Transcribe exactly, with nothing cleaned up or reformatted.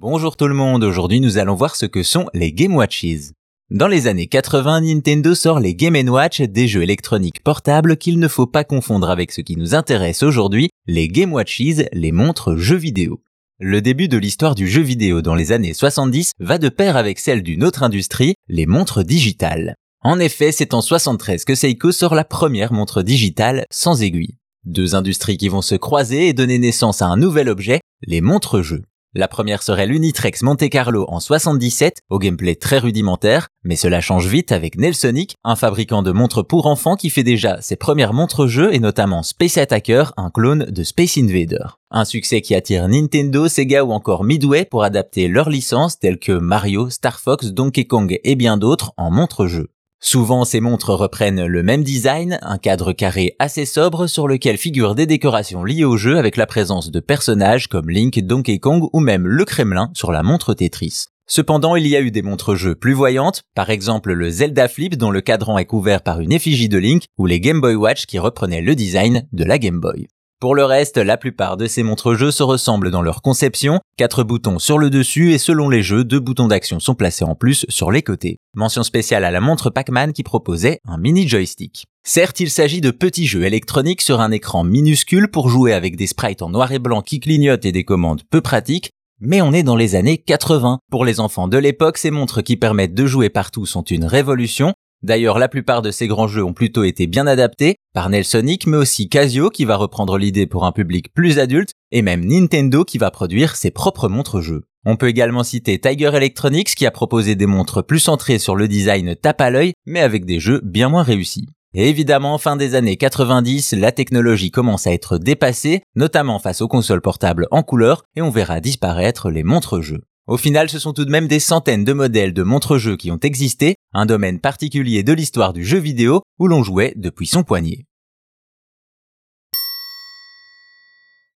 Bonjour tout le monde, aujourd'hui nous allons voir ce que sont les Game Watches. Dans les années quatre-vingts, Nintendo sort les Game and Watch, des jeux électroniques portables qu'il ne faut pas confondre avec ce qui nous intéresse aujourd'hui, les Game Watches, les montres jeux vidéo. Le début de l'histoire du jeu vidéo dans les années soixante-dix va de pair avec celle d'une autre industrie, les montres digitales. En effet, c'est en soixante-treize que Seiko sort la première montre digitale sans aiguille. Deux industries qui vont se croiser et donner naissance à un nouvel objet, les montres jeux. La première serait l'Unitrix Monte Carlo en soixante-dix-sept, au gameplay très rudimentaire, mais cela change vite avec Nelsonic, un fabricant de montres pour enfants qui fait déjà ses premières montres jeux et notamment Space Attacker, un clone de Space Invader. Un succès qui attire Nintendo, Sega ou encore Midway pour adapter leurs licences telles que Mario, Star Fox, Donkey Kong et bien d'autres en montres jeux. Souvent, ces montres reprennent le même design, un cadre carré assez sobre sur lequel figurent des décorations liées au jeu avec la présence de personnages comme Link, Donkey Kong ou même le Kremlin sur la montre Tetris. Cependant, il y a eu des montres jeux plus voyantes, par exemple le Zelda Flip dont le cadran est couvert par une effigie de Link ou les Game Boy Watch qui reprenaient le design de la Game Boy. Pour le reste, la plupart de ces montres-jeux se ressemblent dans leur conception, quatre boutons sur le dessus et selon les jeux, deux boutons d'action sont placés en plus sur les côtés. Mention spéciale à la montre Pac-Man qui proposait un mini joystick. Certes, il s'agit de petits jeux électroniques sur un écran minuscule pour jouer avec des sprites en noir et blanc qui clignotent et des commandes peu pratiques, mais on est dans les années quatre-vingts. Pour les enfants de l'époque, ces montres qui permettent de jouer partout sont une révolution. D'ailleurs, la plupart de ces grands jeux ont plutôt été bien adaptés par Nelsonic, mais aussi Casio qui va reprendre l'idée pour un public plus adulte, et même Nintendo qui va produire ses propres montres-jeux. On peut également citer Tiger Electronics qui a proposé des montres plus centrées sur le design tape à l'œil, mais avec des jeux bien moins réussis. Et évidemment, fin des années quatre-vingt-dix, la technologie commence à être dépassée, notamment face aux consoles portables en couleur, et on verra disparaître les montres-jeux. Au final, ce sont tout de même des centaines de modèles de montres-jeux qui ont existé, un domaine particulier de l'histoire du jeu vidéo où l'on jouait depuis son poignet.